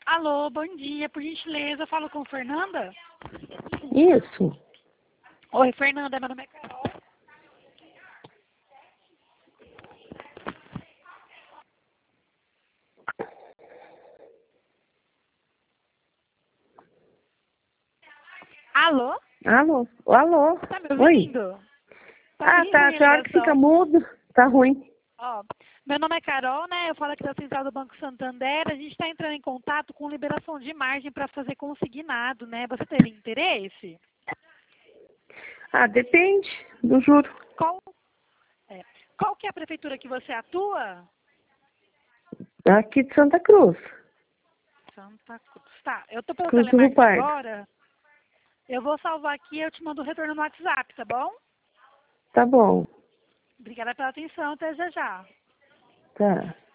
Alô, bom dia. Por gentileza, eu falo com Fernanda? Isso. Oi, Fernanda, meu nome é Carol. Alô? Alô? Alô? Tá me Oi? ouvindo? Tá bem Tá. ruim a Tem hora que fica ligação. mudo. Tá ruim. Ó, meu nome é Carol, né? Eu falo aqui da Central do Banco Santander. A gente está entrando em contato com liberação de margem para fazer consignado, né? Você teria interesse? Depende do juro. Qual, é, qual que é a prefeitura que você atua? Aqui de Santa Cruz. Santa Cruz. Tá, eu tô pelo Cruz do Rio telemarketing Pardo. agora. Eu vou salvar aqui e eu te mando o retorno no WhatsApp, tá bom? Tá bom. Obrigada pela atenção, até já já. Tá.